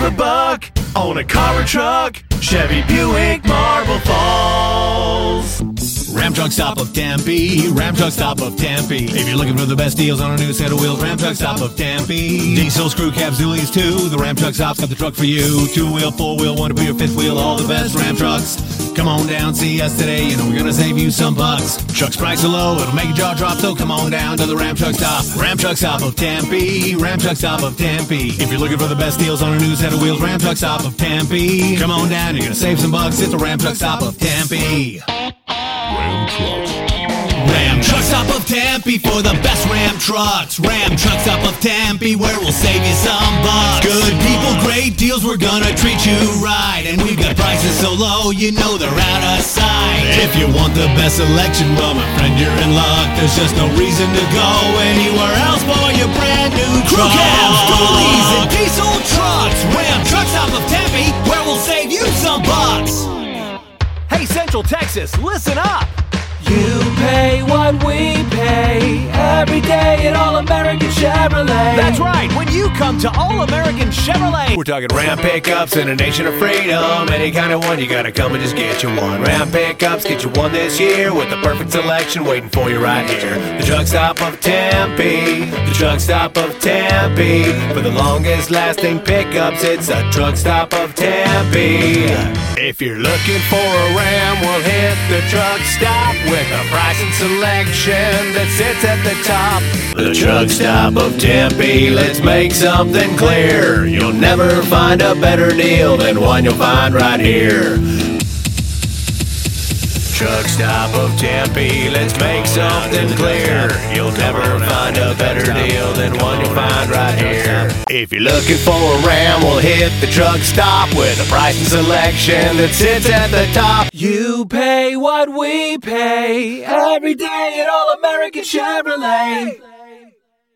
a buck on a car or truck. Chevy Buick, Marble Falls. Ram Truck Stop of Tempe, Ram Truck Stop of Tempe. If you're looking for the best deals on a new set of wheels, Ram Truck Stop of Tempe. Diesel, screw cabs, dualies too. The Ram Truck Stop's got the truck for you. 2-wheel, 4-wheel, 1-wheel, 5th wheel, all the best Ram trucks. Come on down, see us today, you know we're gonna save you some bucks. Truck's price are low, it'll make your jaw drop, so come on down to the Ram Truck Stop. Ram Truck Stop of Tempe, Ram Truck Stop of Tempe. If you're looking for the best deals on a new set of wheels, Ram Truck Stop of Tempe. Come on down, you're gonna save some bucks. It's the Ram Truck Stop of Tempe. Ram Truck Stop of Tempe for the best Ram trucks. Ram Truck Stop of Tempe, where we'll save you some bucks. Good people, great deals, we're gonna treat you right. And we've got prices so low, you know they're out of sight. If you want the best selection, well my friend, you're in luck. There's just no reason to go anywhere else for your brand new truck. Crew cabs, dualies, and diesel trucks. Ram Truck Stop of Tempe, where we'll save you some bucks. Hey Central Texas, listen up. You pay what we pay every day at All American Chevrolet. That's right, when you come to All American Chevrolet, we're talking Ram pickups in a nation of freedom. Any kind of one, you gotta come and just get you one. Ram pickups, get you one this year with the perfect selection waiting for you right here. The Truck Stop of Tempe, the Truck Stop of Tempe. For the longest lasting pickups, it's a Truck Stop of Tempe. If you're looking for a Ram, we'll hit the Truck Stop with a price and selection that sits at the top. The Truck Stop of Tempe, let's make something clear. You'll never find a better deal than one you'll find right here. Truck Stop of Tempe, let's make something clear. You'll never find a better deal than one you'll find right here. If you're looking for a Ram, we'll hit the Truck Stop with a price and selection that sits at the top. You pay what we pay every day at All American Chevrolet.